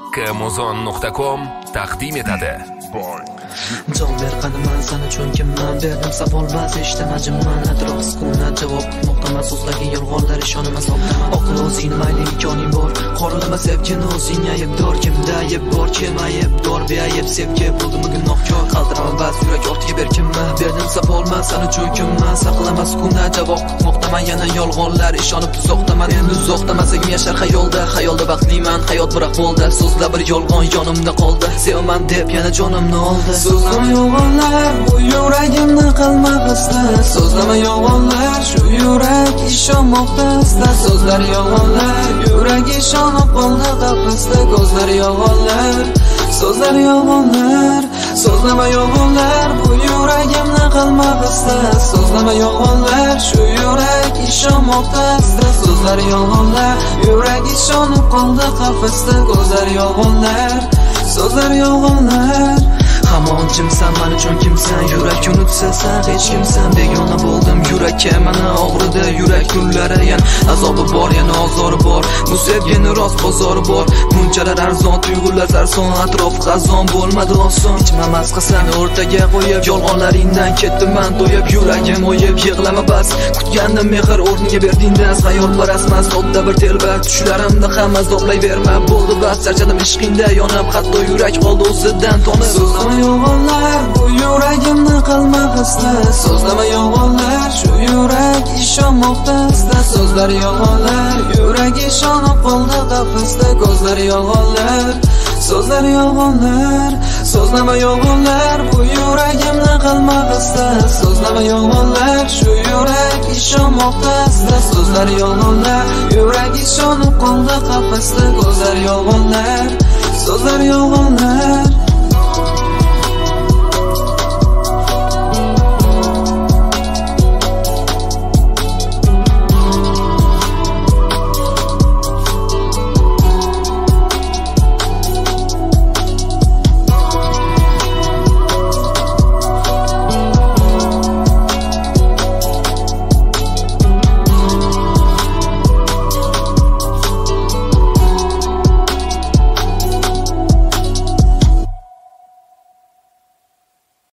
kmozon.com taqdim etadi. Jon ber qadimman sana uchun kimman berdim savolmas eshitmajimman atrof sukunat javob muhtamal so'zlarga yolg'onlar ishonamas optaman oqil o'zing mayli imkoning bor qorilma sevgini o'zing aybdor kimda ayb bor kim aybdor beayb sevgi bo'ldimi gunohkor qaltiraman bas yurak ortiga ber kimman berdim savolmas sana uchun kimman saqlama sukunat javob muhtamal yana yolg'onlar ishonib tuzoqdaman endi uzoqdamasang yashar xayolda baxtliman hayot bir ahvolda so'zlar bir yolg'on yonimda qoldi sevaman deb yana jonimni oldi So'zlama yolg'onlar bu yuragimni qalmag'isda So'zlama yolg'onlar shu yurak ishonmoqda asla So'zlar yolg'onlar yurak ishonib qoldi qafasda Ko'zlar yolg'onlar so'zlar yolg'onlar So'zlama yolg'onlar bu yuragimni qalmag'isda So'zlama yolg'onlar shu yurak ishonmoqda asla So'zlar yolg'onlar yurak ishonib qoldi qafasda Ko'zlar yolg'onlar so'zlar yolg'onlar Hamon kimsan, men uchun kimsan Yurak unutsa sen hech kimsan Begona bo'ldim yurakka Mana og'rida yurak kunlari yan Azobi bor, yana ozori bor Bu sevgini rost bozori bor Bunchalar arzon, tuyg'ular sarson Atrof xazon bo'lmadi oson Ichmamas qasam o'rtaga qo'yib Yolg'onlaringdan ketdim men to'yib Yuragim o'yib, yig'lama bas Kutgandim mehr o'rniga berdingdan Hayot parasmas, sodda bir telba Tushlarimda hamma azoblayverma Bo'ldi bas, charchadim ishqingda Yonib hatto yurak qoldi o'zidan tonib yolg'onlar bu yuragimni qalmag'isda So'zlama yolg'onlar shu yurak ishonmoqda asla So'zlar yolg'onlar yurak ishonib qoldi qafasda Ko'zlar yolg'onlar so'zlar yolg'onlar So'zlama yolg'onlar bu yuragimni qalmag'isda So'zlama yolg'onlar shu yurak ishonmoqda asla So'zlar yolg'onlar yurak ishonib qoldi qafasda Ko'zlar yolg'onlar so'zlar yolg'onlar